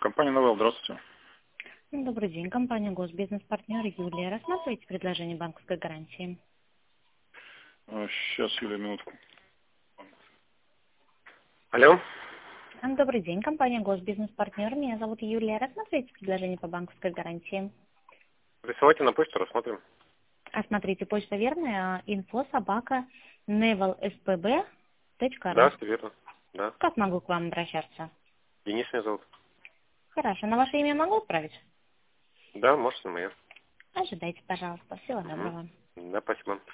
Компания «Новелл», здравствуйте. Добрый день, компания «Госбизнес-партнер» Юлия. Рассматриваете предложение банковской гарантии? Сейчас, Юлия, минутку. Алло. Добрый день, компания «Госбизнес-партнер». Меня зовут Юлия. Рассматриваете предложение по банковской гарантии? Присылайте на почту, рассмотрим. Осмотрите, почта верная, info@nevelspb.ru. Да, все верно. Да. Как могу к вам обращаться? Денис меня зовут. Хорошо, на ваше имя могу отправить? Да, можете на мое. Ожидайте, пожалуйста. Всего доброго. Да, спасибо.